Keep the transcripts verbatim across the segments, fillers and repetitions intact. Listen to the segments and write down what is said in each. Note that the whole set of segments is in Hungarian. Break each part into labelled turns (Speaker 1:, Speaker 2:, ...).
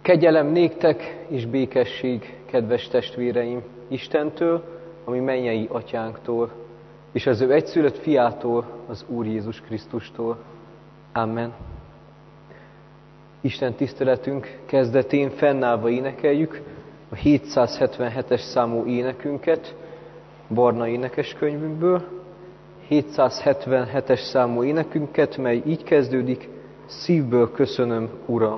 Speaker 1: Kegyelem néktek és békesség, kedves testvéreim, Istentől, ami mennyei atyánktól, és az ő egyszülött fiától, az Úr Jézus Krisztustól. Amen. Isten tiszteletünk kezdetén fennállva énekeljük a hétszázhetvenhetes számú énekünket Barna énekeskönyvünkből. hétszázhetvenhetes számú énekünket, mely így kezdődik: szívből köszönöm, Uram.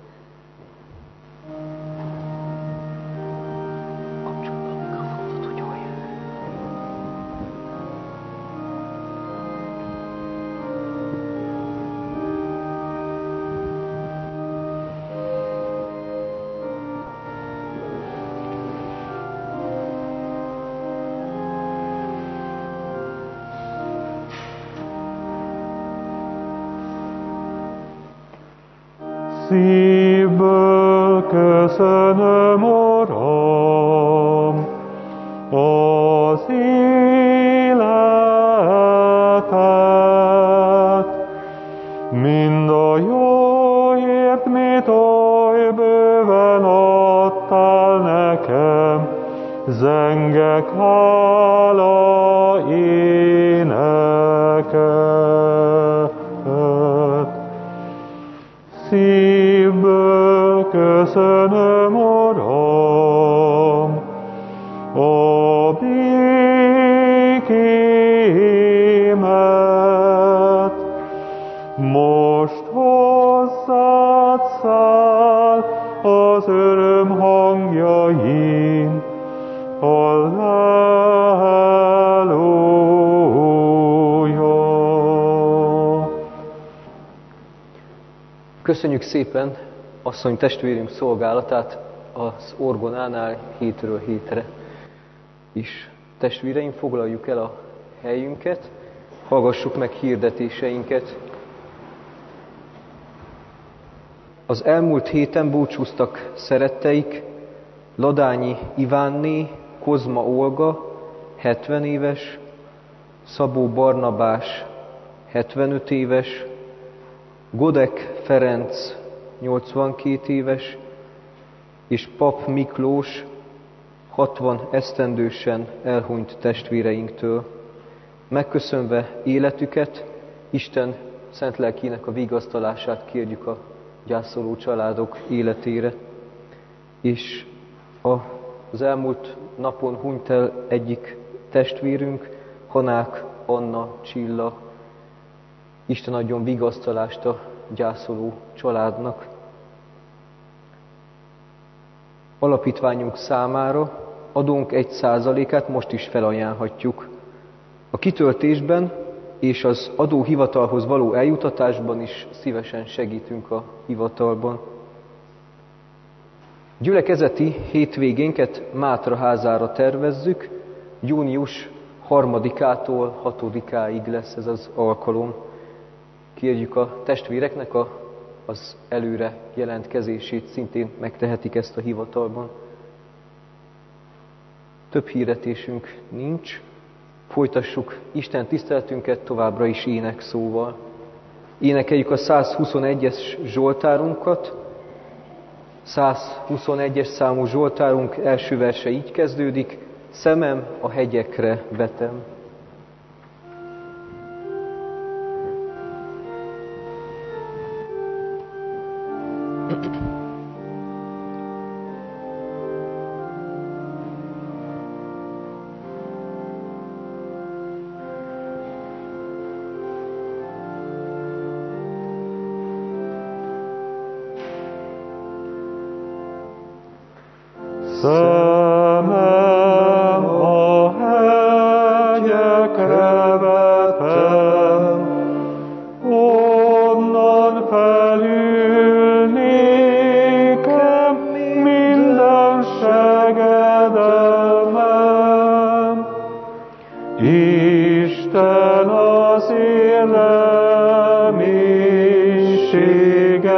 Speaker 2: Szívből köszönöm, Uram, az életet, mind a jóért, mit oly bőven adtál nekem, zengek hála éneket. Szívből köszönöm, Uram, a békémet. Most hozzád száll az öröm hangjain, halleluja.
Speaker 1: Köszönjük szépen asszony testvérünk szolgálatát az orgonánál hétről hétre is. Testvéreim, foglaljuk el a helyünket, hallgassuk meg hirdetéseinket. Az elmúlt héten búcsúztak szeretteik Ladányi Ivánné, Kozma Olga, hetven éves, Szabó Barnabás, hetvenöt éves, Godek Ferenc, nyolcvankét éves, és Pap Miklós, hatvan esztendősen elhunyt testvéreinktől. Megköszönve életüket, Isten szent lelkének a vigasztalását kérjük a gyászoló családok életére. És az elmúlt napon hunyt el egyik testvérünk, Hanák Anna Csilla. Isten adjon vigasztalást a gyászoló családnak. Alapítványunk számára adónk egy százalékát most is felajánlhatjuk. A kitöltésben és az adóhivatalhoz való eljutatásban is szívesen segítünk a hivatalban. Gyülekezeti hétvégénket Mátra házára tervezzük, június harmadikától hatodikáig lesz ez az alkalom. Kérjük a testvéreknek a, az előre jelentkezését, szintén megtehetik ezt a hivatalban. Több hirdetésünk nincs. Folytassuk Isten tiszteletünket továbbra is énekszóval. Énekeljük a százhuszonegyes zsoltárunkat. százhuszonegyes számú zsoltárunk első verse így kezdődik: szemem a hegyekre vetem.
Speaker 2: Szemem a hegyekre vetem, onnan felül nékem minden segedelmem. Isten az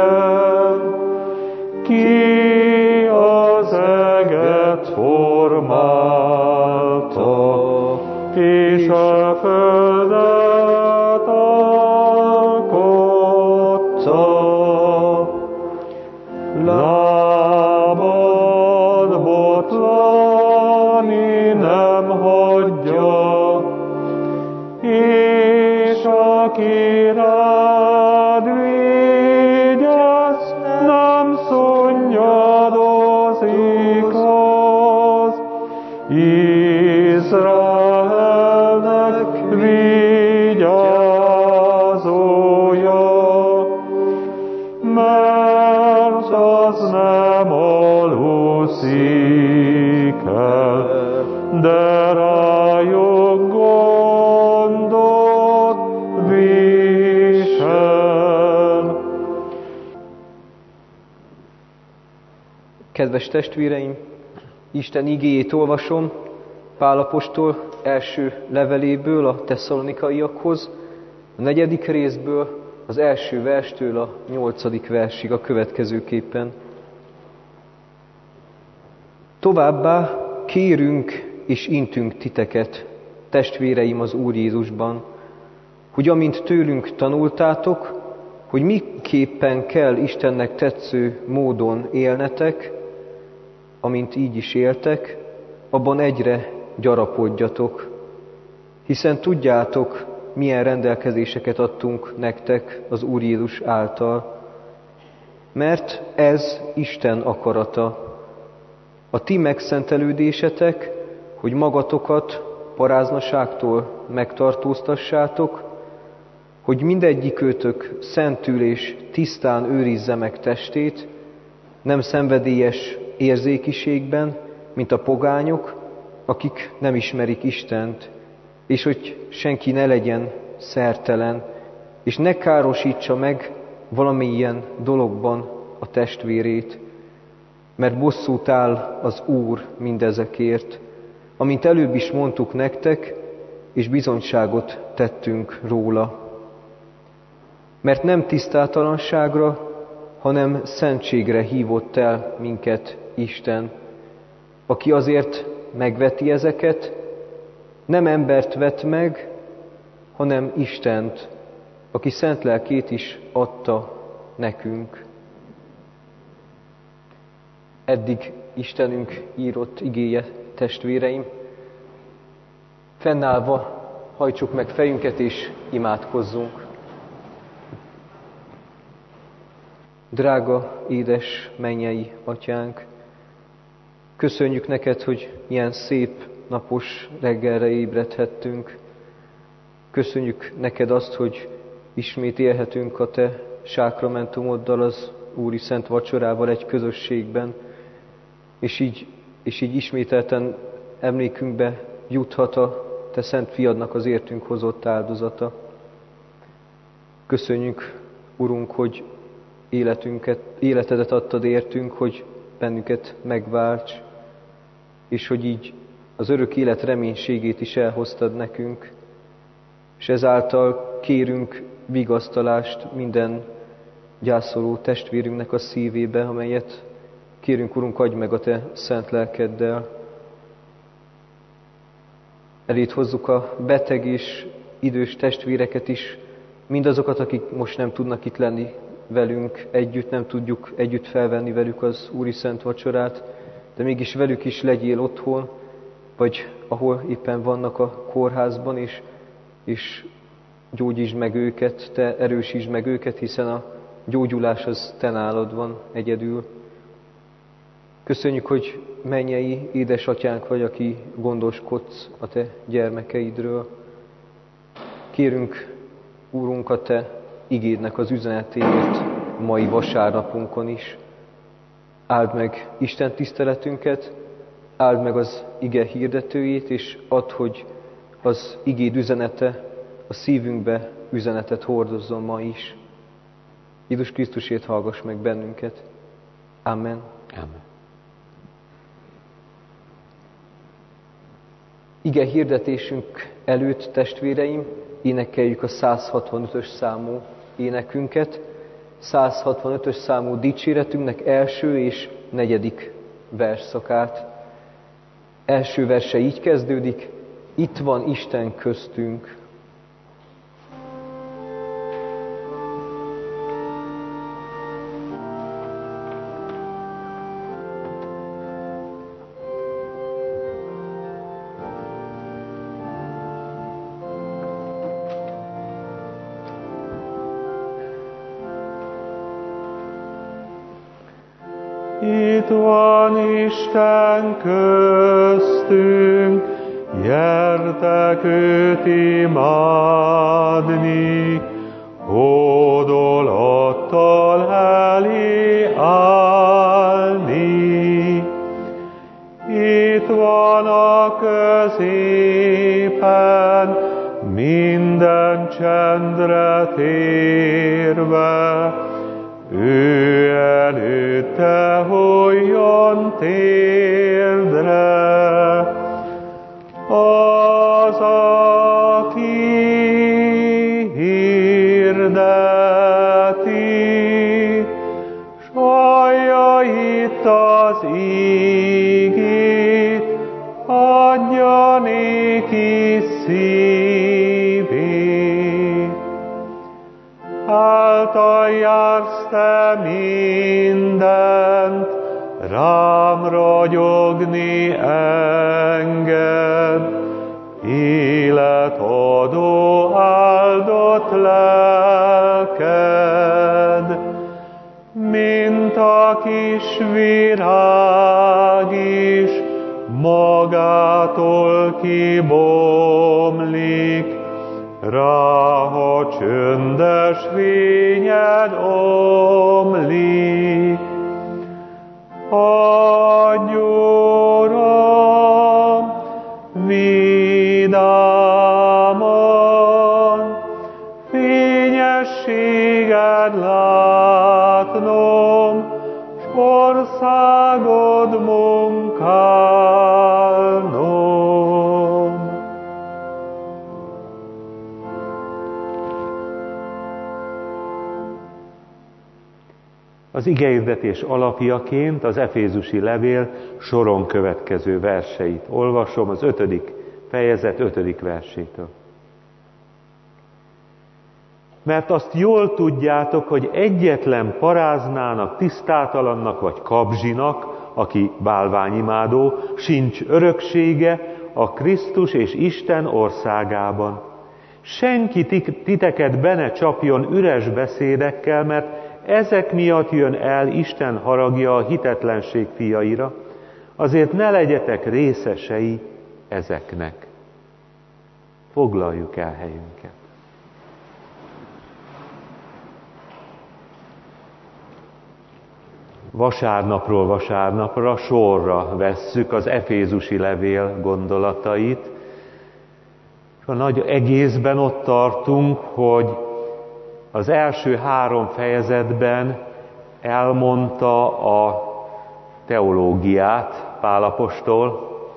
Speaker 2: élelmiségem, ki az eget formál. veszik el, de rájuk gondot visel.
Speaker 1: Kedves testvéreim, Isten igéjét olvasom Pál apostol első leveléből a tesszalonikaiakhoz, a negyedik részből, az első verstől a nyolcadik versig a következőképpen. Továbbá kérünk és intünk titeket, testvéreim az Úr Jézusban, hogy amint tőlünk tanultátok, hogy miképpen kell Istennek tetsző módon élnetek, amint így is éltek, abban egyre gyarapodjatok, hiszen tudjátok, milyen rendelkezéseket adtunk nektek az Úr Jézus által. Mert ez Isten akarata. A ti megszentelődésetek, hogy magatokat paráznaságtól megtartóztassátok, hogy mindegyikőtök szentül és tisztán őrizze meg testét, nem szenvedélyes érzékiségben, mint a pogányok, akik nem ismerik Istent, és hogy senki ne legyen szertelen, és ne károsítsa meg valamilyen dologban a testvérét, mert bosszút áll az Úr mindezekért, amint előbb is mondtuk nektek, és bizonyságot tettünk róla. Mert nem tisztátalanságra, hanem szentségre hívott el minket Isten, aki azért megveti ezeket, nem embert vet meg, hanem Istent, aki szent lelkét is adta nekünk. Eddig Istenünk írott igéje, testvéreim. Fennállva hajtsuk meg fejünket és imádkozzunk. Drága, édes, mennyei Atyánk, köszönjük neked, hogy ilyen szép napos reggelre ébredhettünk. Köszönjük neked azt, hogy ismét élhetünk a te sákramentumoddal, az Úri Szent Vacsorával egy közösségben, és így, és így ismételten emlékünkbe juthat a te szent fiadnak az értünk hozott áldozata. Köszönjük, Urunk, hogy életünket, életedet adtad értünk, hogy bennünket megválts, és hogy így az örök élet reménységét is elhoztad nekünk, és ezáltal kérünk vigasztalást minden gyászoló testvérünknek a szívébe, amelyet kérünk, Urunk, adj meg a te szent lelkeddel. Eléd hozzuk a beteg és idős testvéreket is, mindazokat, akik most nem tudnak itt lenni velünk együtt, nem tudjuk együtt felvenni velük az Úri Szent Vacsorát, de mégis velük is legyél otthon, vagy ahol éppen vannak a kórházban, és, és gyógyítsd meg őket, te erősítsd meg őket, hiszen a gyógyulás az te nálad van egyedül. Köszönjük, hogy mennyei édesatyánk vagy, aki gondoskodsz a te gyermekeidről. Kérünk, Úrunk, a te igédnek az üzenetéért mai vasárnapunkon is. Áld meg Isten tiszteletünket, áld meg az ige hirdetőjét, és add, hogy az igéd üzenete a szívünkbe üzenetet hordozzon ma is. Jézus Krisztusért hallgass meg bennünket. Amen.
Speaker 3: Amen.
Speaker 1: Ige hirdetésünk előtt, testvéreim, énekeljük a száz hatvanötös számú énekünket, száz hatvanötös számú dicséretünknek első és negyedik versszakát. Első verse így kezdődik: itt van Isten köztünk.
Speaker 2: Itt van Isten köztünk, gyertek őt imádni, hódolattal elé állni. itt van a középen, minden csendre térve, ő előtte hulljon térdre. Az, aki hirdeti, s hallja itt az igét, adja néki szívét. Által jársz te mindent, rám ragyogni enged, életadó áldott lelked, mint a kis virág is magától kibomlik, rá, ha csöndes fényed omlik. Adj, Uram, vidáman, fényességed látnom, s országod munkálnom.
Speaker 3: Az igehirdetés alapjaként az Efézusi levél soron következő verseit olvasom, az ötödik fejezet ötödik versétől. Mert azt jól tudjátok, hogy egyetlen paráznának, tisztátalannak vagy kabzsinak, aki bálványimádó, sincs öröksége a Krisztus és Isten országában. Senki titeket be ne csapjon üres beszédekkel, mert ezek miatt jön el Isten haragja a hitetlenség fiaira, azért ne legyetek részesei ezeknek. Foglaljuk el helyünket. Vasárnapról vasárnapra sorra vesszük az Efézusi levél gondolatait. A nagy egészben ott tartunk, hogy az első három fejezetben elmondta a teológiát Pál apostol,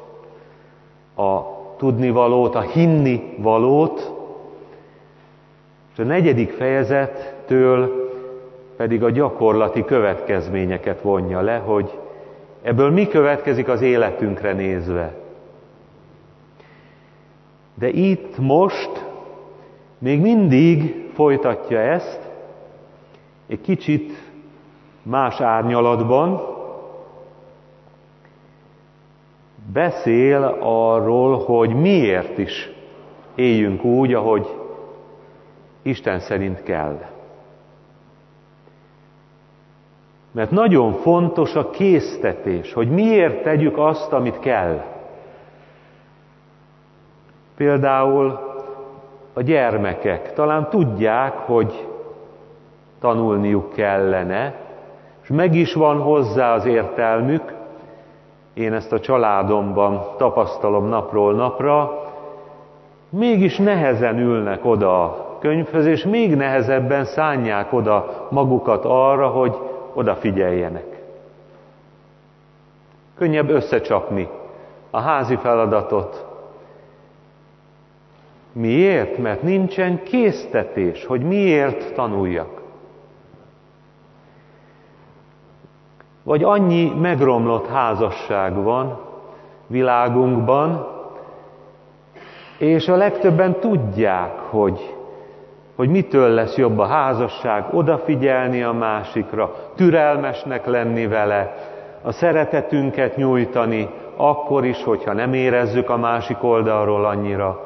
Speaker 3: a tudnivalót, a hinnivalót, és a negyedik fejezettől pedig a gyakorlati következményeket vonja le, hogy ebből mi következik az életünkre nézve. De itt most még mindig folytatja ezt, egy kicsit más árnyalatban, beszél arról, hogy miért is éljünk úgy, ahogy Isten szerint kell. Mert nagyon fontos a késztetés, hogy miért tegyük azt, amit kell. Például a gyermekek talán tudják, hogy tanulniuk kellene, és meg is van hozzá az értelmük. Én ezt a családomban tapasztalom napról napra, mégis nehezen ülnek oda a könyvhöz, és még nehezebben szánják oda magukat arra, hogy odafigyeljenek. Könnyebb összecsapni a házi feladatot. Miért? Mert nincsen késztetés, hogy miért tanuljak. Vagy annyi megromlott házasság van világunkban, és a legtöbben tudják, hogy, hogy mitől lesz jobb a házasság, odafigyelni a másikra, türelmesnek lenni vele, a szeretetünket nyújtani, akkor is, hogyha nem érezzük a másik oldalról annyira.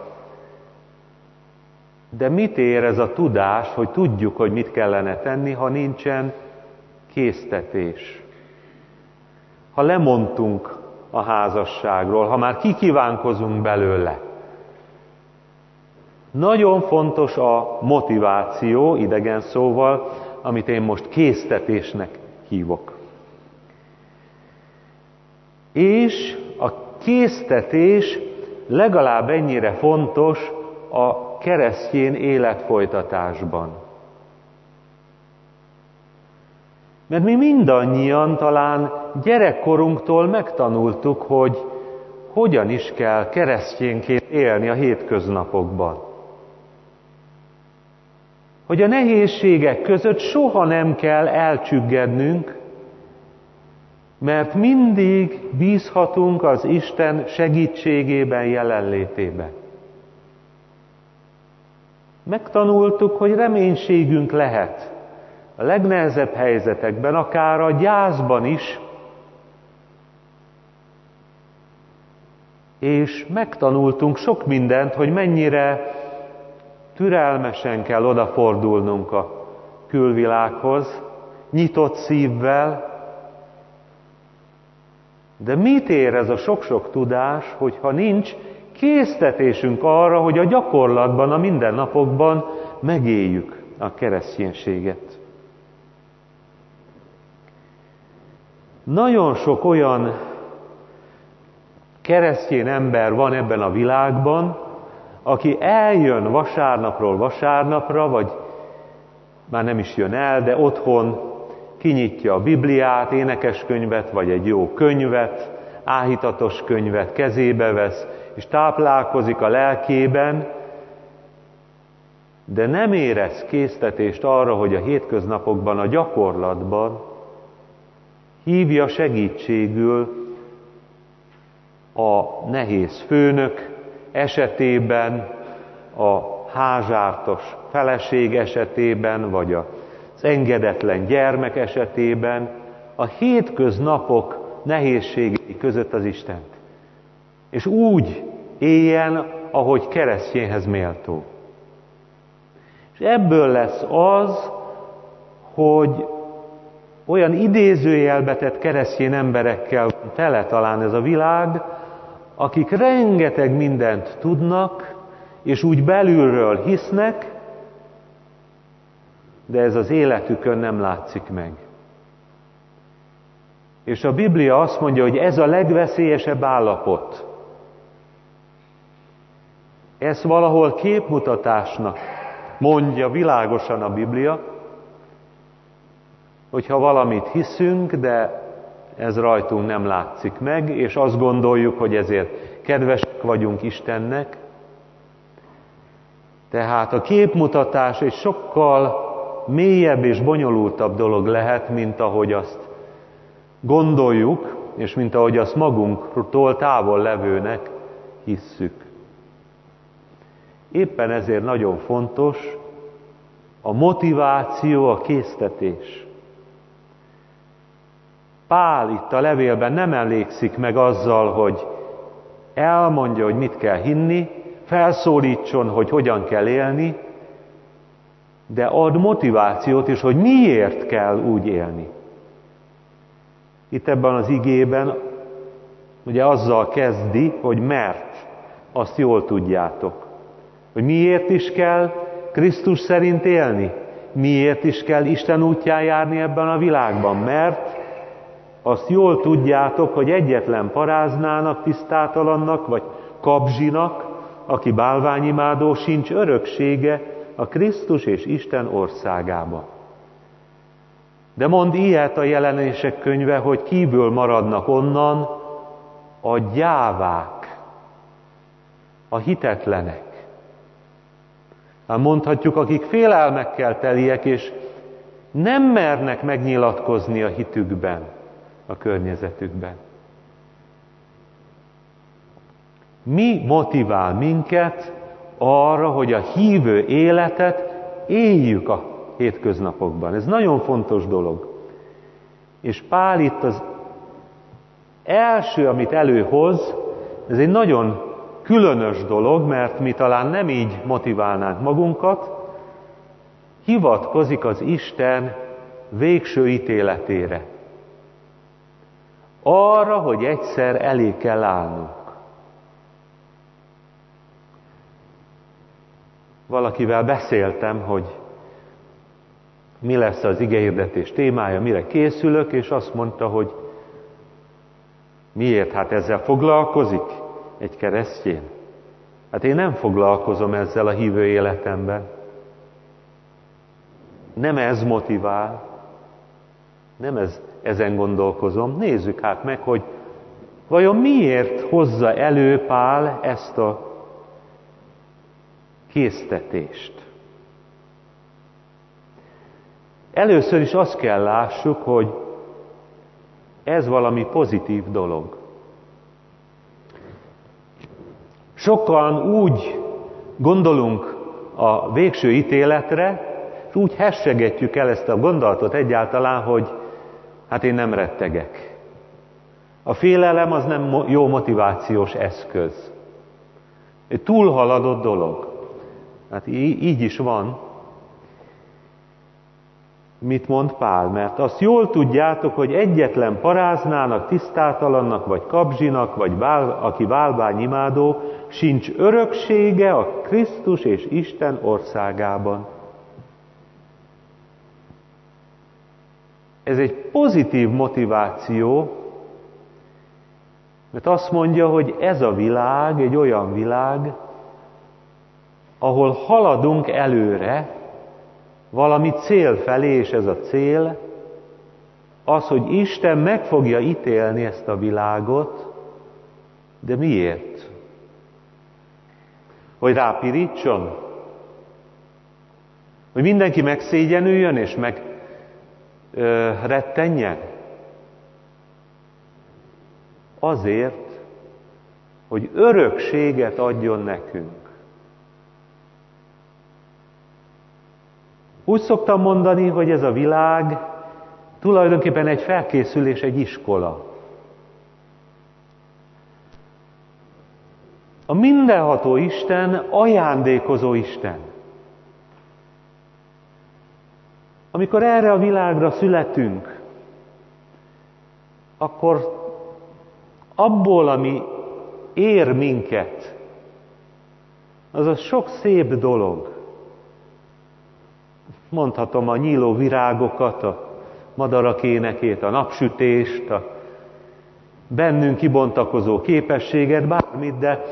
Speaker 3: De mit ér ez a tudás, hogy tudjuk, hogy mit kellene tenni, ha nincsen késztetés? Ha lemondtunk a házasságról, ha már kikívánkozunk belőle. Nagyon fontos a motiváció, idegen szóval, amit én most késztetésnek hívok. És a késztetés legalább ennyire fontos a keresztény életfolytatásban. Mert mi mindannyian talán gyerekkorunktól megtanultuk, hogy hogyan is kell keresztényként élni a hétköznapokban. Hogy a nehézségek között soha nem kell elcsüggednünk, mert mindig bízhatunk az Isten segítségében, jelenlétében. Megtanultuk, hogy reménységünk lehet a legnehezebb helyzetekben, akár a gyászban is, és megtanultunk sok mindent, hogy mennyire türelmesen kell odafordulnunk a külvilághoz, nyitott szívvel. De mit ér ez a sok-sok tudás, hogyha nincs késztetésünk arra, hogy a gyakorlatban, a mindennapokban megéljük a kereszténységet? Nagyon sok olyan keresztény ember van ebben a világban, aki eljön vasárnapról vasárnapra, vagy már nem is jön el, de otthon kinyitja a Bibliát, énekeskönyvet, vagy egy jó könyvet, áhítatos könyvet kezébe vesz, és táplálkozik a lelkében, de nem érez késztetést arra, hogy a hétköznapokban, a gyakorlatban hívja segítségül a nehéz főnök esetében, a házártos feleség esetében, vagy az engedetlen gyermek esetében, a hétköznapok nehézségei között az Istent. És úgy éljen, ahogy keresztényhez méltó. És ebből lesz az, hogy olyan idézőjelbe tett keresztény emberekkel tele talán ez a világ, akik rengeteg mindent tudnak, és úgy belülről hisznek, de ez az életükön nem látszik meg. És a Biblia azt mondja, hogy ez a legveszélyesebb állapot. Ez valahol képmutatásnak mondja világosan a Biblia, hogyha valamit hiszünk, de ez rajtunk nem látszik meg, és azt gondoljuk, hogy ezért kedvesek vagyunk Istennek. Tehát a képmutatás egy sokkal mélyebb és bonyolultabb dolog lehet, mint ahogy azt gondoljuk, és mint ahogy azt magunktól távol levőnek hisszük. Éppen ezért nagyon fontos a motiváció, a késztetés. Pál itt a levélben nem emlékszik meg azzal, hogy elmondja, hogy mit kell hinni, felszólítson, hogy hogyan kell élni, de ad motivációt is, hogy miért kell úgy élni. Itt ebben az igében ugye azzal kezdi, hogy mert, azt jól tudjátok. Hogy miért is kell Krisztus szerint élni? Miért is kell Isten útján járni ebben a világban? Mert azt jól tudjátok, hogy egyetlen paráznának, tisztátalannak vagy kabzsinak, aki bálványimádó, sincs öröksége a Krisztus és Isten országába. De mond ilyet a Jelenések könyve, hogy kívül maradnak onnan a gyávák, a hitetlenek. Hát mondhatjuk, akik félelmekkel teliek, és nem mernek megnyilatkozni a hitükben, a környezetükben. Mi motivál minket arra, hogy a hívő életet éljük a hétköznapokban? Ez nagyon fontos dolog. És Pál itt az első, amit előhoz, ez egy nagyon különös dolog, mert mi talán nem így motiválnánk magunkat, hivatkozik az Isten végső ítéletére. Arra, hogy egyszer elé kell állnunk. Valakivel beszéltem, hogy mi lesz az igehirdetés témája, mire készülök, és azt mondta, hogy Miért? Hát ezzel foglalkozik egy keresztény? Hát én nem foglalkozom ezzel a hívő életemben. Nem ez motivál, nem ez, ezen gondolkozom. Nézzük hát meg, hogy vajon miért hozza elő Pál ezt a késztetést. Először is azt kell lássuk, hogy ez valami pozitív dolog. Sokan úgy gondolunk a végső ítéletre, és úgy hessegetjük el ezt a gondolatot egyáltalán, hogy hát én nem rettegek. A félelem az nem jó motivációs eszköz. Egy túlhaladott dolog. Hát így is van. Mit mond Pál? Mert azt jól tudjátok, hogy egyetlen paráznának, tisztátalannak, vagy kabzsinak, vagy bál, aki bálványimádó, sincs öröksége a Krisztus és Isten országában. Ez egy pozitív motiváció, mert azt mondja, hogy ez a világ egy olyan világ, ahol haladunk előre, valami cél felé, és ez a cél az, hogy Isten meg fogja ítélni ezt a világot, de miért? Hogy rápirítson? Hogy mindenki megszégyenüljön és meg ö, rettenjen? Azért, hogy örökséget adjon nekünk. Úgy szoktam mondani, hogy ez a világ tulajdonképpen egy felkészülés, egy iskola. A mindenható Isten ajándékozó Isten. Amikor erre a világra születünk, akkor abból, ami ér minket, az a sok szép dolog. Mondhatom a nyíló virágokat, a madarak énekét, a napsütést, a bennünk kibontakozó képességet, bármit, de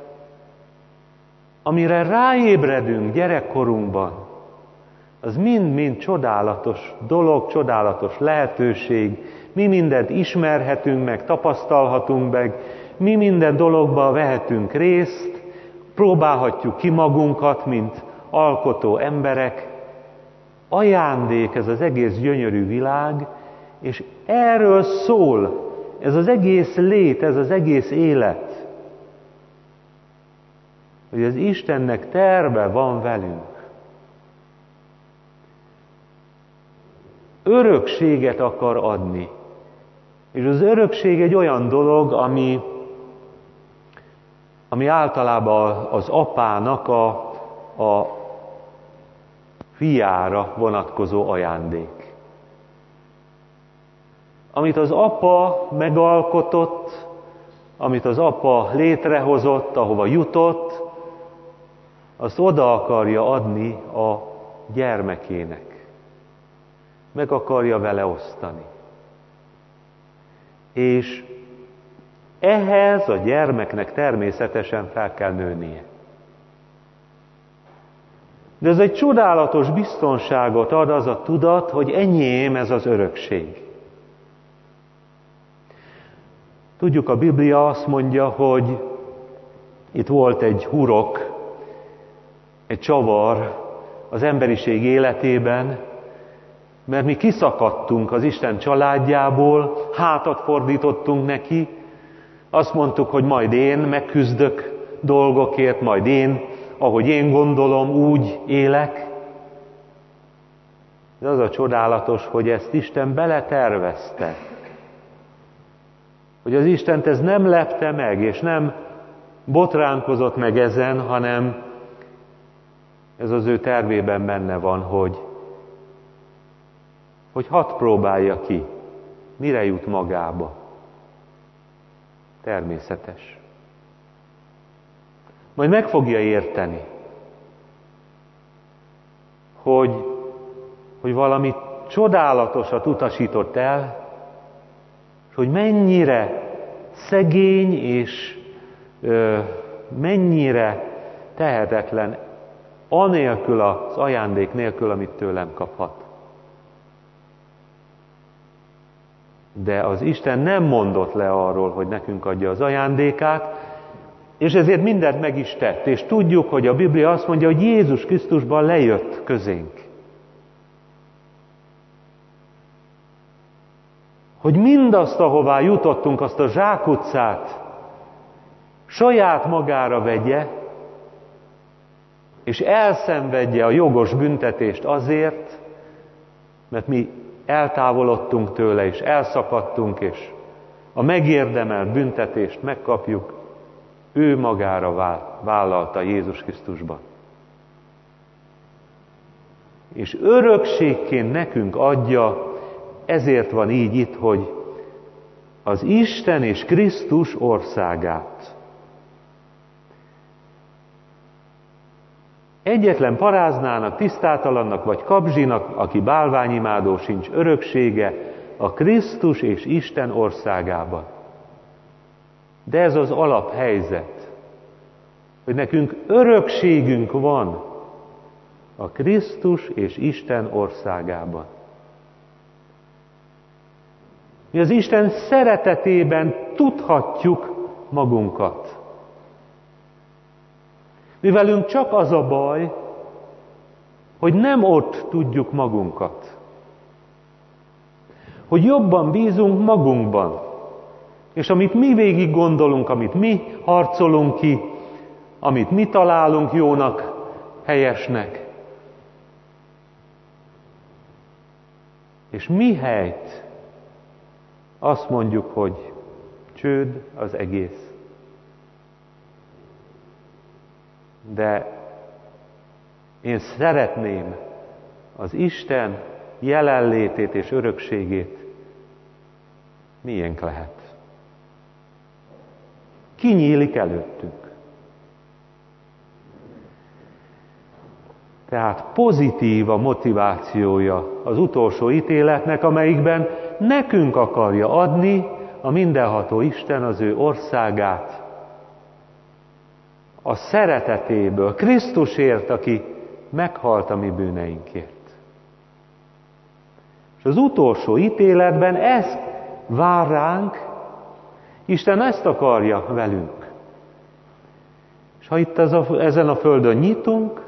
Speaker 3: amire ráébredünk gyerekkorunkban, az mind-mind csodálatos dolog, csodálatos lehetőség. Mi mindent ismerhetünk meg, tapasztalhatunk meg, mi minden dologban vehetünk részt, próbálhatjuk ki magunkat, mint alkotó emberek. Ajándék ez az egész gyönyörű világ, és erről szól ez az egész lét, ez az egész élet. Hogy az Istennek terve van velünk. Örökséget akar adni. És az örökség egy olyan dolog, ami, ami általában az apának a, a fiára vonatkozó ajándék. Amit az apa megalkotott, amit az apa létrehozott, ahova jutott, azt oda akarja adni a gyermekének. Meg akarja vele osztani. És ehhez a gyermeknek természetesen fel kell nőnie. De ez egy csodálatos biztonságot ad az a tudat, hogy enyém ez az örökség. Tudjuk, a Biblia azt mondja, hogy itt volt egy hurok, egy csavar az emberiség életében, mert mi kiszakadtunk az Isten családjából, hátat fordítottunk neki, azt mondtuk, hogy majd én megküzdök dolgokért, majd én, ahogy én gondolom, úgy élek. De az a csodálatos, hogy ezt Isten beletervezte. Hogy az Istent ez nem lepte meg, és nem botránkozott meg ezen, hanem ez az ő tervében benne van, hogy, hogy hadd próbálja ki, mire jut magába. Természetes. Majd meg fogja érteni, hogy, hogy valami csodálatosat utasított el, és hogy mennyire szegény és ö, mennyire tehetetlen anélkül az ajándék nélkül, amit tőlem kaphat. De az Isten nem mondott le arról, hogy nekünk adja az ajándékát, és ezért mindent meg is tett. És tudjuk, hogy a Biblia azt mondja, hogy Jézus Krisztusban lejött közénk. Hogy mindazt, ahová jutottunk, azt a zsákutcát saját magára vegye, és elszenvedje a jogos büntetést azért, mert mi eltávolodtunk tőle, és elszakadtunk, és a megérdemelt büntetést megkapjuk, ő magára vállalta Jézus Krisztusban. És örökségként nekünk adja, ezért van így itt, hogy az Isten és Krisztus országát. Egyetlen paráznának, tisztátalannak vagy kabzsinak, aki bálványimádó, sincs öröksége a Krisztus és Isten országában. De ez az alaphelyzet, hogy nekünk örökségünk van a Krisztus és Isten országában. Mi az Isten szeretetében tudhatjuk magunkat. Mi velünk csak az a baj, hogy nem ott tudjuk magunkat. Hogy jobban bízunk magunkban. És amit mi végig gondolunk, amit mi harcolunk ki, amit mi találunk jónak, helyesnek. És mihelyt azt mondjuk, hogy csőd az egész. De én szeretném az Isten jelenlétét és örökségét, miénk lehet. Kinyílik előttünk. Tehát pozitív a motivációja az utolsó ítéletnek, amelyikben nekünk akarja adni a mindenható Isten az ő országát, a szeretetéből, Krisztusért, aki meghalt a mi bűneinkért. És az utolsó ítéletben ez vár ránk, Isten ezt akarja velünk. És ha itt ez a, ezen a földön nyitunk,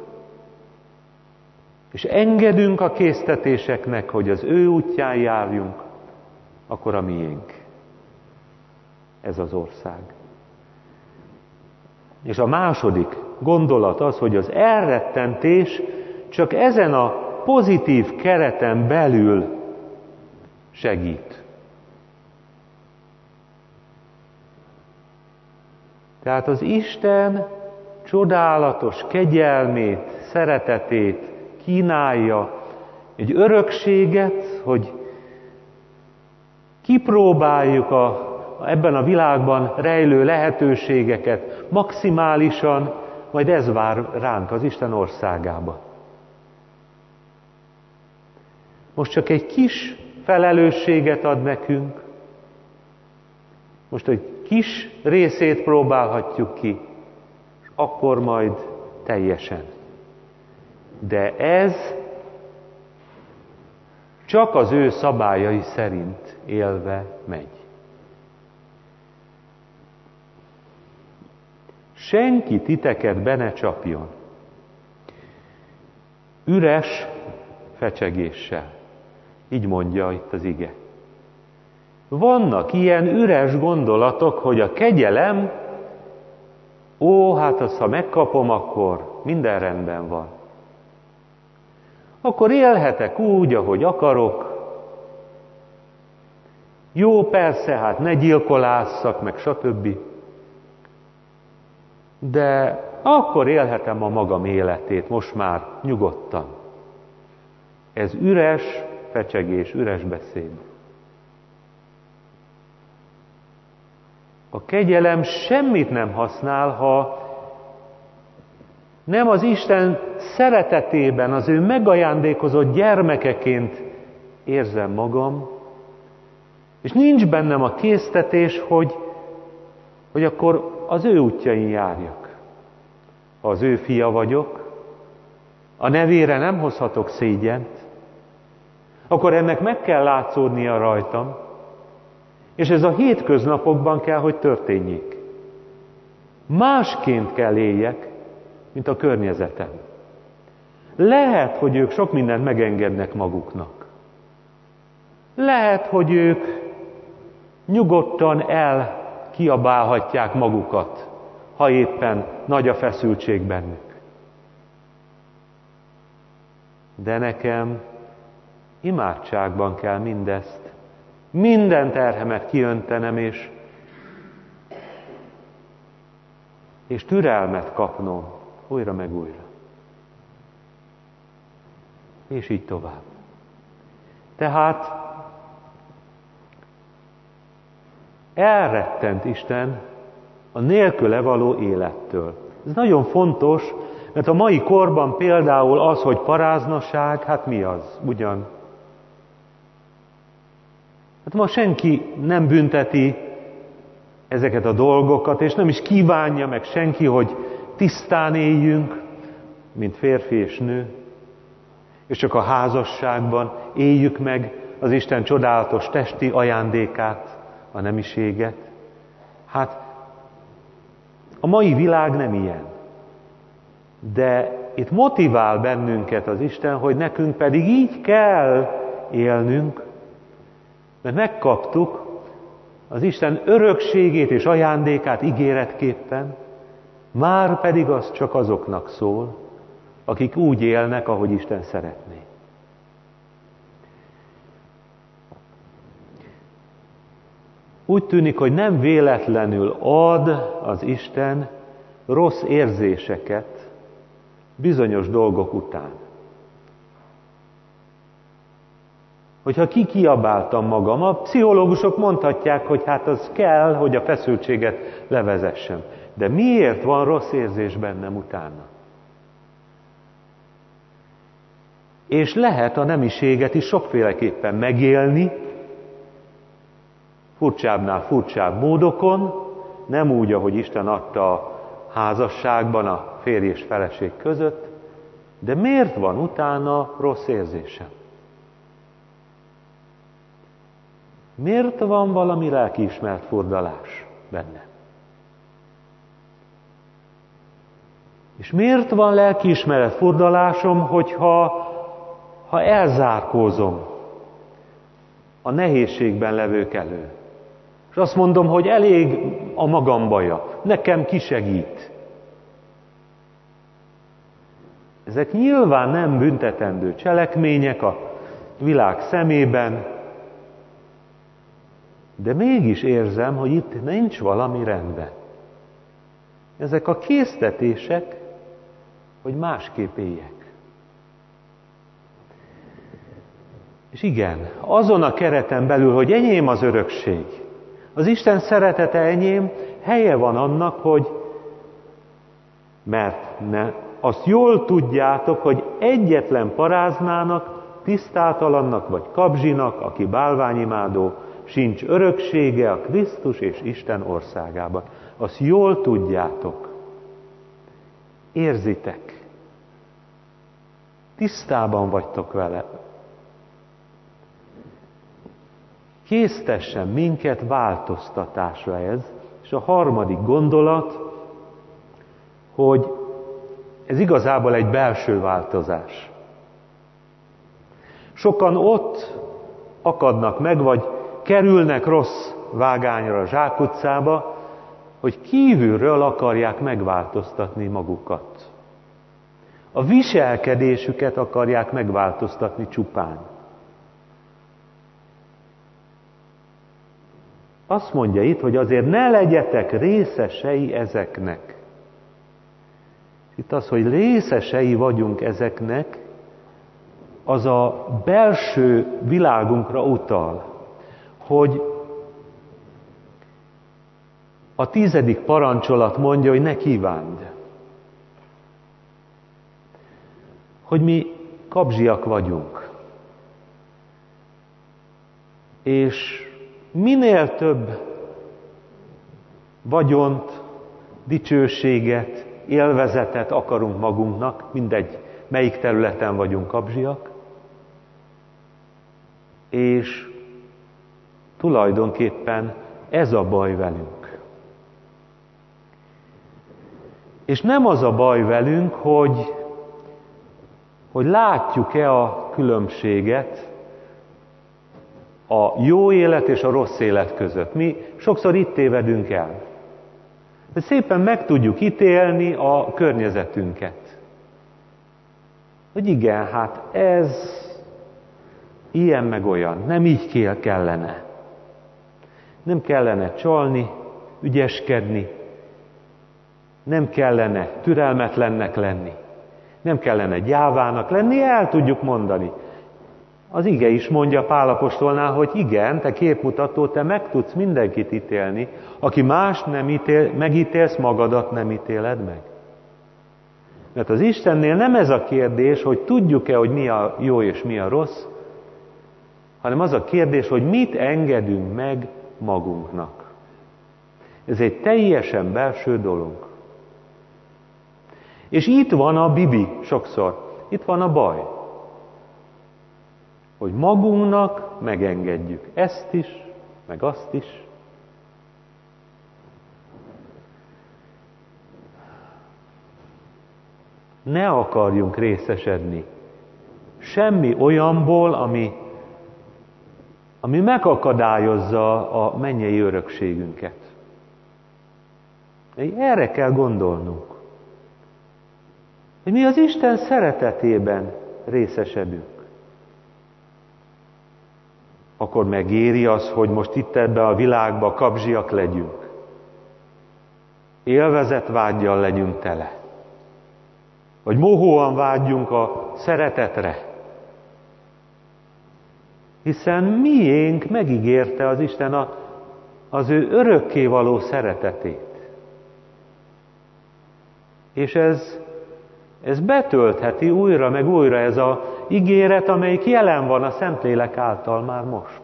Speaker 3: és engedünk a késztetéseknek, hogy az ő útján járjunk, akkor a miénk. Ez az ország. És a második gondolat az, hogy az elrettentés csak ezen a pozitív kereten belül segít. Tehát az Isten csodálatos kegyelmét, szeretetét kínálja, egy örökséget, hogy kipróbáljuk a, ebben a világban rejlő lehetőségeket maximálisan, majd ez vár ránk az Isten országába. Most csak egy kis felelősséget ad nekünk, most egy kis részét próbálhatjuk ki, és akkor majd teljesen. De ez csak az ő szabályai szerint élve megy. Senki titeket be ne csapjon üres fecsegéssel. Így mondja itt az ige. Vannak ilyen üres gondolatok, hogy a kegyelem, ó, hát azt, ha megkapom, akkor minden rendben van. Akkor élhetek úgy, ahogy akarok. Jó, persze, hát ne gyilkolásszak, meg stb. De akkor élhetem a magam életét, most már nyugodtan. Ez üres fecsegés, üres beszéd. A kegyelem semmit nem használ, ha nem az Isten szeretetében, az ő megajándékozott gyermekeként érzem magam, és nincs bennem a késztetés, hogy hogy akkor az ő útjain járjak. Ha az ő fia vagyok, a nevére nem hozhatok szégyent, akkor ennek meg kell látszódnia rajtam, és ez a hétköznapokban kell, hogy történjék. Másként kell éljek, mint a környezetem. Lehet, hogy ők sok mindent megengednek maguknak. Lehet, hogy ők nyugodtan elkiabálhatják magukat, ha éppen nagy a feszültség bennük. De nekem imádságban kell mindezt, minden terhemet kiöntenem, és, és türelmet kapnom újra meg újra. És így tovább. Tehát elrettent Isten a nélküle való élettől. Ez nagyon fontos, mert a mai korban például az, hogy paráznaság, hát mi az? Ugyan? Hát ma senki nem bünteti ezeket a dolgokat, és nem is kívánja meg senki, hogy tisztán éljünk, mint férfi és nő, és csak a házasságban éljük meg az Isten csodálatos testi ajándékát, a nemiséget. Hát a mai világ nem ilyen. De itt motivál bennünket az Isten, hogy nekünk pedig így kell élnünk, mert megkaptuk az Isten örökségét és ajándékát ígéretképpen, már pedig az csak azoknak szól, akik úgy élnek, ahogy Isten szeretné. Úgy tűnik, hogy nem véletlenül ad az Isten rossz érzéseket bizonyos dolgok után. Hogyha kikiabáltam magam, a pszichológusok mondhatják, hogy hát az kell, hogy a feszültséget levezessem. De miért van rossz érzés bennem utána? És lehet a nemiséget is sokféleképpen megélni, furcsábbnál furcsább módokon, nem úgy, ahogy Isten adta a házasságban a férj és feleség között, de miért van utána rossz érzésem? Miért van valami lelkiismeret furdalás benne? És miért van lelkiismeret furdalásom, hogyha ha elzárkózom a nehézségben levők elő? És azt mondom, hogy elég a magam baja, nekem ki segít. Ezek nyilván nem büntetendő cselekmények a világ szemében, de mégis érzem, hogy itt nincs valami rendben. Ezek a késztetések, hogy másképp éljek. És igen, azon a kereten belül, hogy enyém az örökség, az Isten szeretete enyém, helye van annak, hogy mert ne, azt jól tudjátok, hogy egyetlen paráznának, tisztátalannak vagy kabzsinak, aki bálványimádó, sincs öröksége a Krisztus és Isten országában. Azt jól tudjátok. Érzitek. Tisztában vagytok vele. Késztessen minket változtatásra ez. És a harmadik gondolat, hogy ez igazából egy belső változás. Sokan ott akadnak meg, vagy kerülnek rossz vágányra a zsákutcába, hogy kívülről akarják megváltoztatni magukat. A viselkedésüket akarják megváltoztatni csupán. Azt mondja itt, hogy azért ne legyetek részesei ezeknek. Itt az, hogy részesei vagyunk ezeknek, az a belső világunkra utal, hogy a tizedik parancsolat mondja, hogy ne kívánd. Hogy mi kabzsiak vagyunk. És minél több vagyont, dicsőséget, élvezetet akarunk magunknak, mindegy, melyik területen vagyunk kapzsiak, és tulajdonképpen ez a baj velünk. És nem az a baj velünk, hogy, hogy látjuk-e a különbséget a jó élet és a rossz élet között. Mi sokszor itt tévedünk el. De szépen meg tudjuk ítélni a környezetünket. Hogy igen, hát ez ilyen meg olyan, nem így kellene. Nem kellene csalni, ügyeskedni, nem kellene türelmetlennek lenni, nem kellene gyávának lenni, el tudjuk mondani. Az ige is mondja Pál apostolnál, hogy igen, te képmutató, te meg tudsz mindenkit ítélni, aki mást nem ítél, megítélsz, magadat nem ítéled meg. Mert az Istennél nem ez a kérdés, hogy tudjuk-e, hogy mi a jó és mi a rossz, hanem az a kérdés, hogy mit engedünk meg magunknak. Ez egy teljesen belső dolog. És itt van a bibi sokszor, itt van a baj. Hogy magunknak megengedjük ezt is, meg azt is. Ne akarjunk részesedni semmi olyanból, ami, ami megakadályozza a mennyei örökségünket. Erre kell gondolnunk. Hogy mi az Isten szeretetében részesedünk. Akkor megéri az, hogy most itt ebbe a világba kapzsiak legyünk. Élvezetvággyal legyünk tele. Vagy mohóan vágyjunk a szeretetre. Hiszen miénk megígérte az Isten a, az ő örökkévaló szeretetét. És ez, ez betöltheti újra meg újra ez az ígéret, amelyik jelen van a Szentlélek által már most.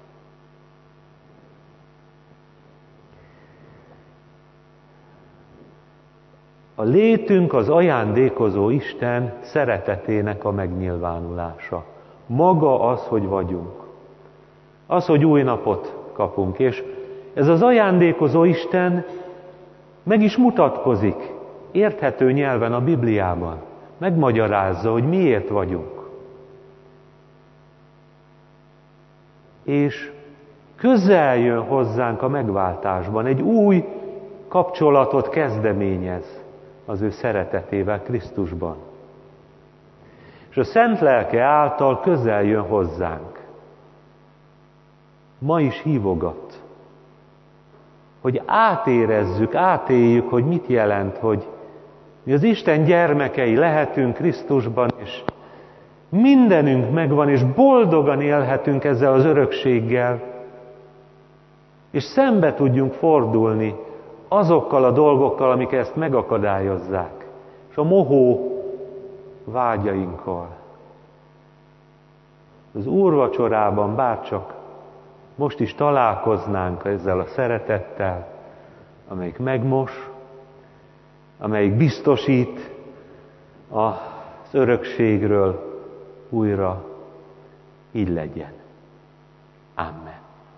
Speaker 3: A létünk az ajándékozó Isten szeretetének a megnyilvánulása. Maga az, hogy vagyunk. Az, hogy új napot kapunk. És ez az ajándékozó Isten meg is mutatkozik érthető nyelven a Bibliában. Megmagyarázza, hogy miért vagyunk. És közel jön hozzánk a megváltásban. Egy új kapcsolatot kezdeményez az ő szeretetével Krisztusban. És a Szent Lelke által közel jön hozzánk. Ma is hívogat, hogy átérezzük, átéljük, hogy mit jelent, hogy mi az Isten gyermekei lehetünk Krisztusban, és mindenünk megvan, és boldogan élhetünk ezzel az örökséggel, és szembe tudjunk fordulni azokkal a dolgokkal, amik ezt megakadályozzák, és a mohó vágyainkkal. Az úrvacsorában bárcsak most is találkoznánk ezzel a szeretettel, amelyik megmos, amelyik biztosít az örökségről újra, így legyen. Amen.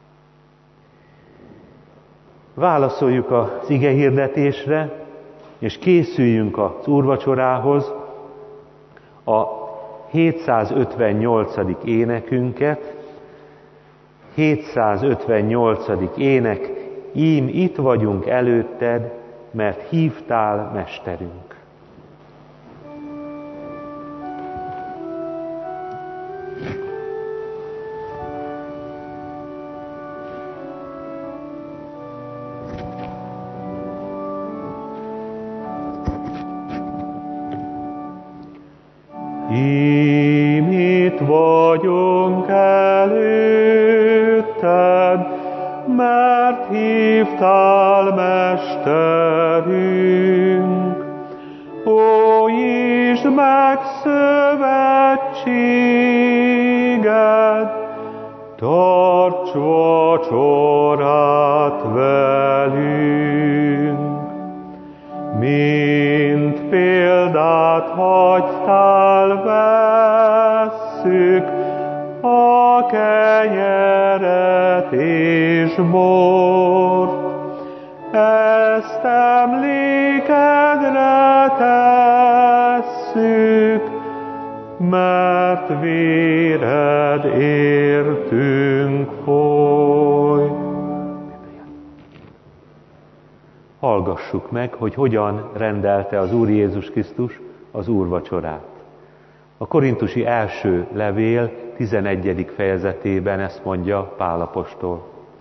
Speaker 3: Válaszoljuk az ige hirdetésre, és készüljünk az úrvacsorához. A hétszázötvennyolcadik énekünket, hétszázötvennyolcadik ének, ím itt vagyunk előtted, mert hívtál, mesterünk.
Speaker 2: Ím itt vagyunk előtted, mert hívtál, mesterünk. Újítsd meg szövetséged, tarts vacsorát velünk. Hálát hagytál, vesszük a kenyeret és bort. Ezt emlékedre tesszük, mert véred értünk folyt.
Speaker 3: Hallgassuk meg, hogy hogyan rendelte az Úr Jézus Krisztus az úrvacsorát. A korintusi első levél tizenegyedik fejezetében ezt mondja Pál apostol.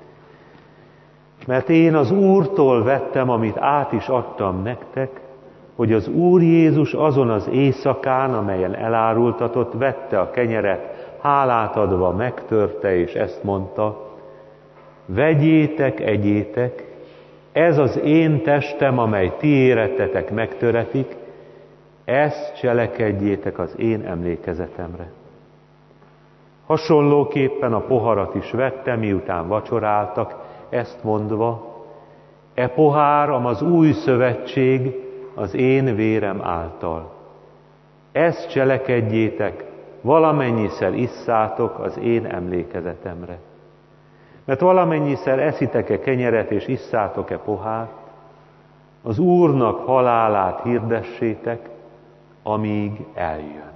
Speaker 3: Mert én az Úrtól vettem, amit át is adtam nektek, hogy az Úr Jézus azon az éjszakán, amelyen elárultatott, vette a kenyeret, hálát adva megtörte, és ezt mondta: vegyétek, egyétek, ez az én testem, amely ti érettetek megtöretik, ezt cselekedjétek az én emlékezetemre. Hasonlóképpen a poharat is vette, miután vacsoráltak, ezt mondva: e pohár, az új szövetség az én vérem által. Ezt cselekedjétek, valamennyiszer isszátok az én emlékezetemre. Mert valamennyiszer eszitek-e kenyeret és isszátok-e pohárt, az Úrnak halálát hirdessétek, amíg eljön.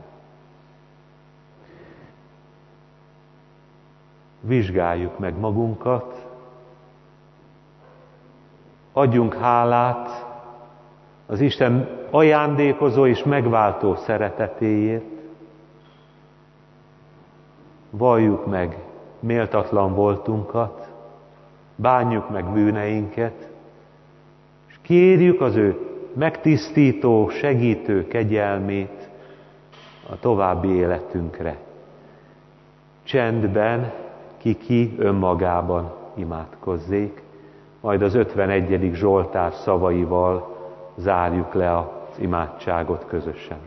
Speaker 3: Vizsgáljuk meg magunkat, adjunk hálát az Isten ajándékozó és megváltó szeretetéért, valljuk meg méltatlan voltunkat, bánjuk meg bűneinket, és kérjük az ő megtisztító, segítő kegyelmét a további életünkre. Csendben, ki-ki önmagában imádkozzék, majd az ötvenegyedik Zsoltár szavaival zárjuk le az imádságot közösen.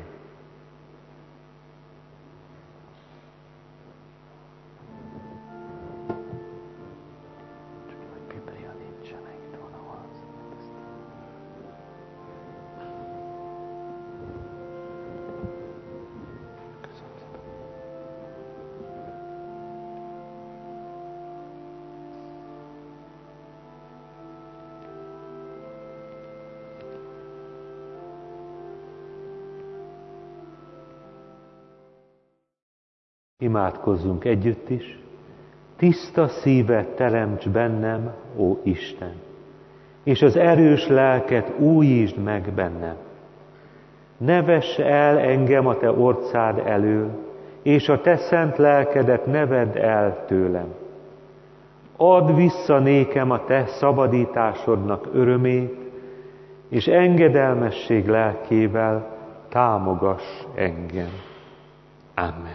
Speaker 3: Imádkozzunk együtt is. Tiszta szívet teremts bennem, ó Isten, és az erős lelket újítsd meg bennem. Ne vess el engem a te orcád elől, és a te szent lelkedet ne vedd el tőlem. Add vissza nékem a te szabadításodnak örömét, és engedelmesség lelkével támogass engem. Amen.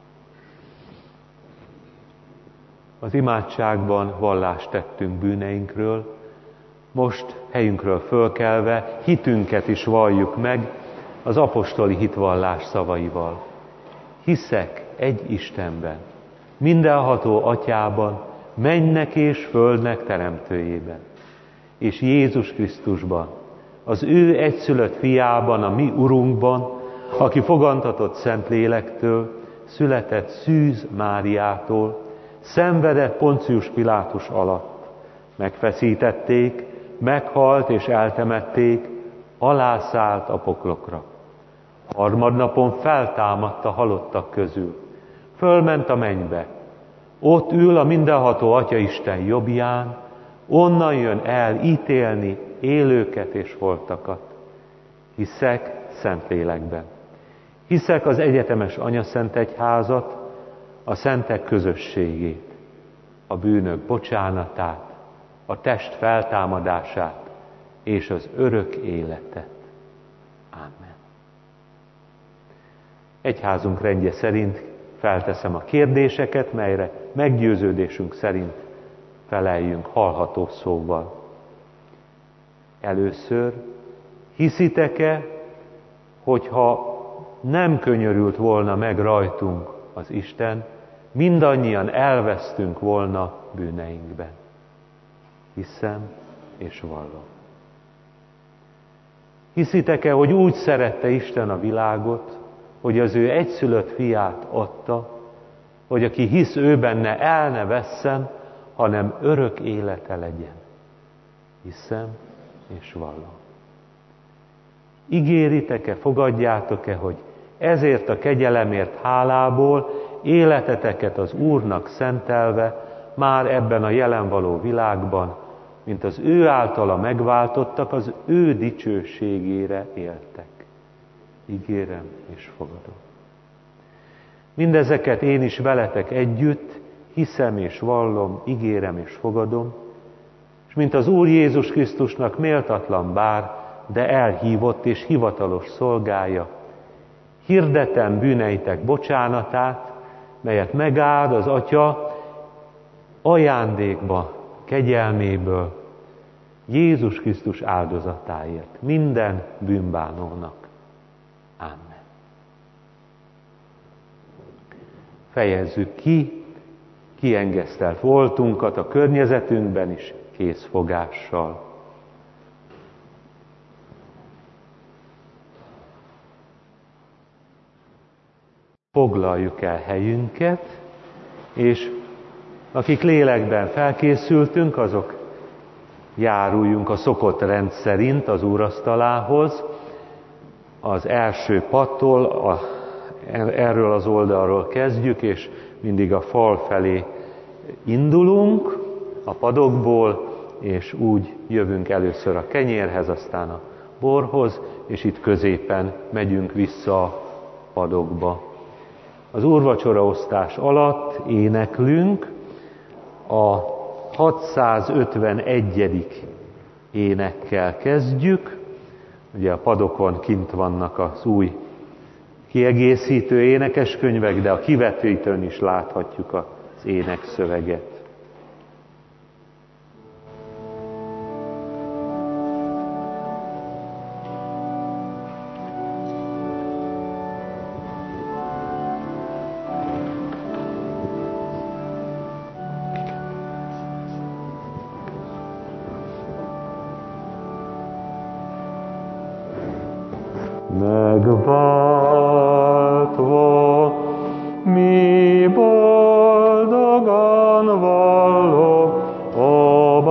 Speaker 3: Az imádságban vallást tettünk bűneinkről, most helyünkről fölkelve hitünket is valljuk meg az apostoli hitvallás szavaival. Hiszek egy Istenben, mindenható Atyában, mennek és földnek teremtőjében, és Jézus Krisztusban, az ő egyszülött fiában, a mi Urunkban, aki fogantatott Szentlélektől, született Szűz Máriától, szenvedett Poncius Pilátus alatt, megfeszítették, meghalt és eltemették, alászállt a poklokra. Harmadnapon feltámadt a halottak közül, fölment a mennybe, ott ül a mindenható Atyaisten jobbján, onnan jön el ítélni élőket és holtakat. Hiszek Szentlélekben. Hiszek az egyetemes Anyaszent Egyházat, a szentek közösségét, a bűnök bocsánatát, a test feltámadását és az örök életet. Amen. Egyházunk rendje szerint felteszem a kérdéseket, melyre meggyőződésünk szerint feleljünk hallható szóval. Először, hiszitek-e, hogyha nem könyörült volna meg rajtunk az Isten, mindannyian elvesztünk volna bűneinkben? Hiszem és vallom. Hiszitek-e, hogy úgy szerette Isten a világot, hogy az ő egyszülött fiát adta, hogy aki hisz ő benne, el ne vesszen, hanem örök élete legyen. Hiszem és vallom. Ígéritek-e, fogadjátok-e, hogy ezért a kegyelemért hálából életeteket az Úrnak szentelve már ebben a jelen való világban, mint az ő általa megváltottak, az ő dicsőségére éltek. Ígérem és fogadom. Mindezeket én is veletek együtt hiszem és vallom, ígérem és fogadom, és mint az Úr Jézus Krisztusnak méltatlan bár, de elhívott és hivatalos szolgája, hirdetem bűneitek bocsánatát, melyet megáld az Atya ajándékba, kegyelméből, Jézus Krisztus áldozatáért, minden bűnbánónak. Amen. Fejezzük ki kiengesztelt voltunkat a környezetünkben is készfogással. Foglaljuk el helyünket, és akik lélekben felkészültünk, azok járuljunk a szokott rend szerint az úrasztalához. Az első padtól, a, erről az oldalról kezdjük, és mindig a fal felé indulunk a padokból, és úgy jövünk először a kenyérhez, aztán a borhoz, és itt középen megyünk vissza a padokba. Az úrvacsoraosztás alatt éneklünk a hatszázötvenegyedik énekkel kezdjük. Ugye a padokon kint vannak az új kiegészítő énekeskönyvek, de a kivetítőn is láthatjuk az énekszöveget.
Speaker 2: Megváltva mi boldogan vallok a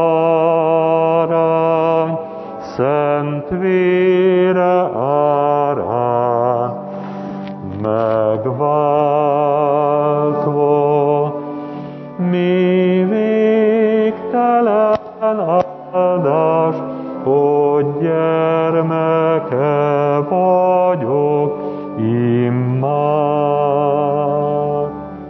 Speaker 2: bárány szent vére árán. Megváltva mi végtelen áldás, hogy gyermeke vagyok immár.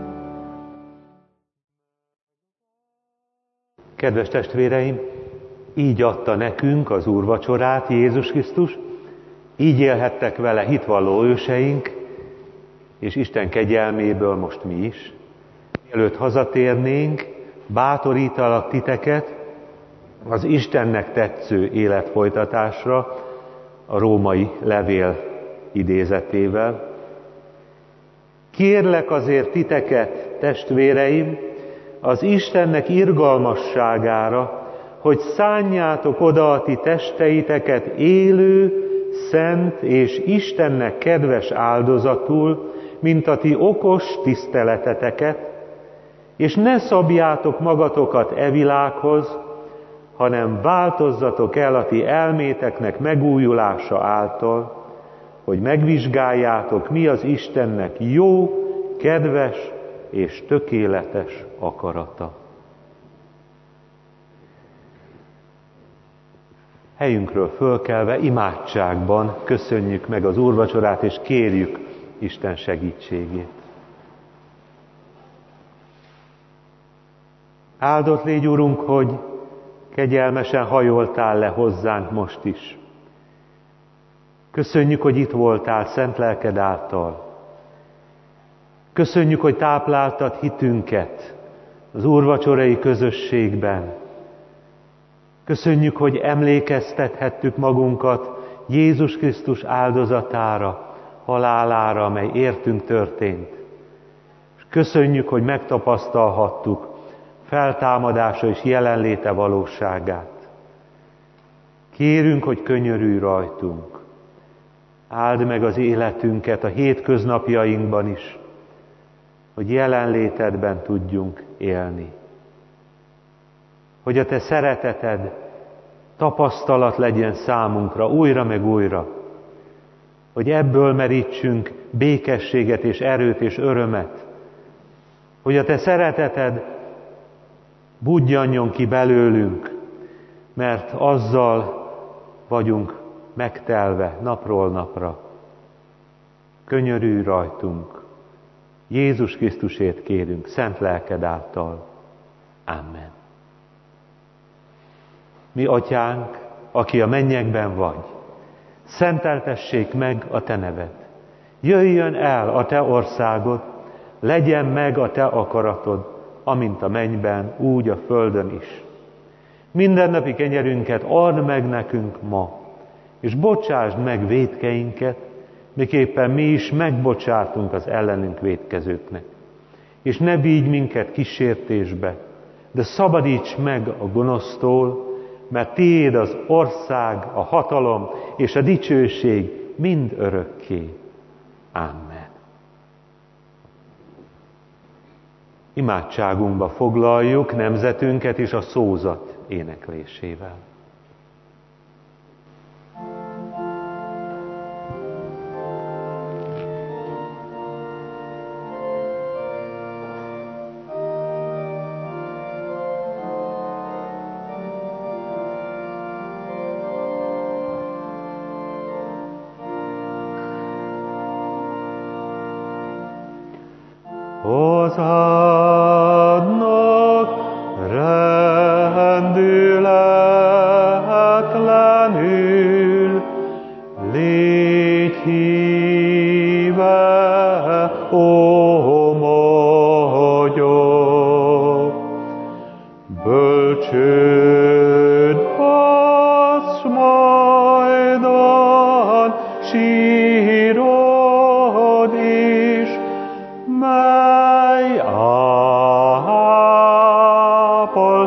Speaker 3: Kedves testvéreim, így adta nekünk az úrvacsorát Jézus Krisztus, így élhettek vele hitvalló őseink, és Isten kegyelméből most mi is. Mielőtt hazatérnénk, bátorítalak titeket az Istennek tetsző életfolytatásra, a római levél idézetével. Kérlek azért titeket, testvéreim, az Istennek irgalmasságára, hogy szánjátok oda a ti testeiteket élő, szent és Istennek kedves áldozatul, mint a ti okos tiszteleteteket, és ne szabjátok magatokat e világhoz, hanem változzatok el a ti elméteknek megújulása által, hogy megvizsgáljátok, mi az Istennek jó, kedves és tökéletes akarata. Helyünkről fölkelve imádságban köszönjük meg az úrvacsorát, és kérjük Isten segítségét. Áldott légy, Urunk, hogy kegyelmesen hajoltál le hozzánk most is. Köszönjük, hogy itt voltál szent lelked által. Köszönjük, hogy tápláltad hitünket az úrvacsorai közösségben. Köszönjük, hogy emlékeztethettük magunkat Jézus Krisztus áldozatára, halálára, amely értünk történt. És köszönjük, hogy megtapasztalhattuk feltámadása és jelenléte valóságát. Kérünk, hogy könyörülj rajtunk. Áld meg az életünket a hétköznapjainkban is, hogy jelenlétedben tudjunk élni. Hogy a te szereteted tapasztalat legyen számunkra újra meg újra, hogy ebből merítsünk békességet és erőt és örömet, hogy a te szereteted budjanjon ki belőlünk, mert azzal vagyunk megtelve napról napra. Könyörülj rajtunk, Jézus Krisztusért kérünk, szent lelked által. Amen. Mi atyánk, aki a mennyekben vagy, szenteltessék meg a te neved. Jöjjön el a te országod, legyen meg a te akaratod, amint a mennyben, úgy a földön is. Mindennapi kenyerünket add meg nekünk ma, és bocsásd meg vétkeinket, miképpen mi is megbocsátunk az ellenünk vétkezőknek. És ne vigy minket kísértésbe, de szabadíts meg a gonosztól, mert tiéd az ország, a hatalom és a dicsőség mind örökké. Amen. Imádságunkba foglaljuk nemzetünket is a szózat éneklésével.
Speaker 2: Hozzáadnak rendületlenül, légy híve, ó magyar. Bölcsőd az majdan sírod is, mely ápol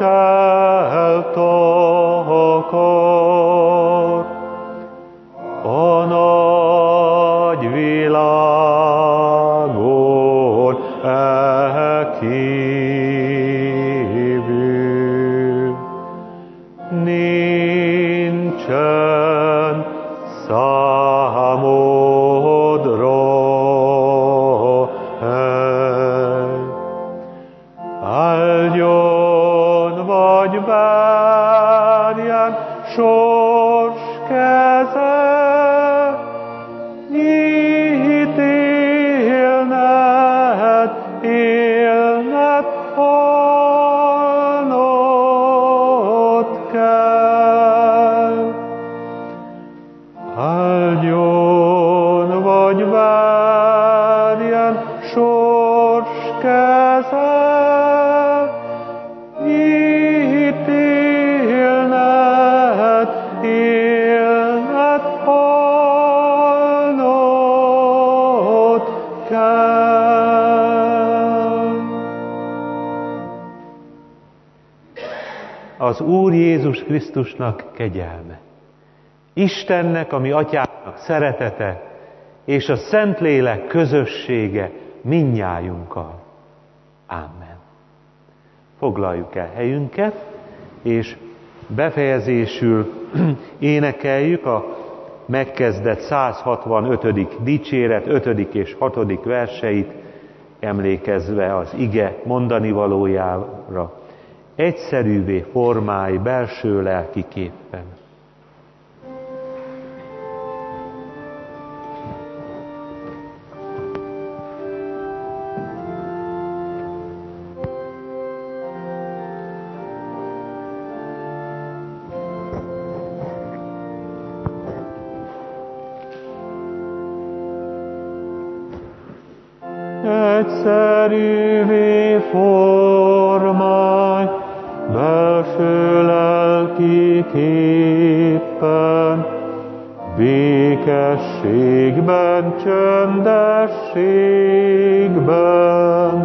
Speaker 2: seltakar. A nagy világon e kívül nincsen számodra hely. Áldjon vagy várján sors keze, ítélned, élned, halnod kell. Áldjon vagy várján sors keze, ítélned, élned, halnod kell.
Speaker 3: Az Úr Jézus Krisztusnak kegyelme, Istennek, a mi atyánknak szeretete, és a Szentlélek közössége mindnyájunkkal. Amen. Foglaljuk el helyünket, és befejezésül énekeljük a megkezdett száz hatvanötödik dicséret ötödik és hatodik verseit, emlékezve az ige mondani valójára. Egyszerűvé formálj belső lelki képpen.
Speaker 2: Egyszerűvé formálj belső lelki képpen, békességben, csöndességben.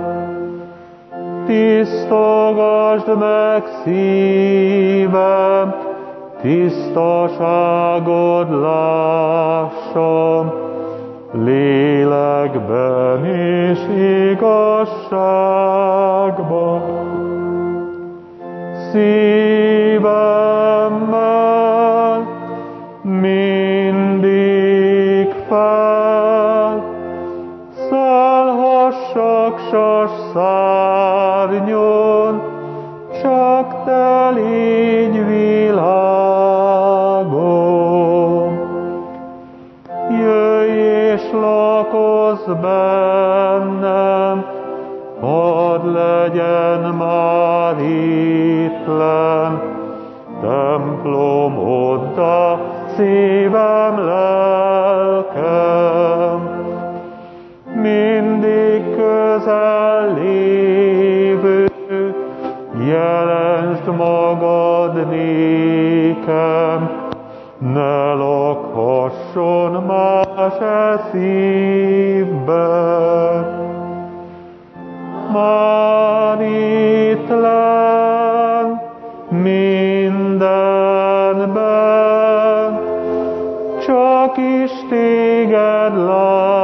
Speaker 2: Tisztogasd meg szívem, tisztaságod lássam, lélekben és igazságban. Szívemmel mindig fel, szállhassak sas szárnyon, csak te légy világom. Jöjj és lakozz bennem, hadd legyen már ittlen templomoddá szívem, lelkem. Mindig közel lévő, jelensd magad nékem, ne lakhasson más e szívben. Már ittlen mindenben, csak is téged lát.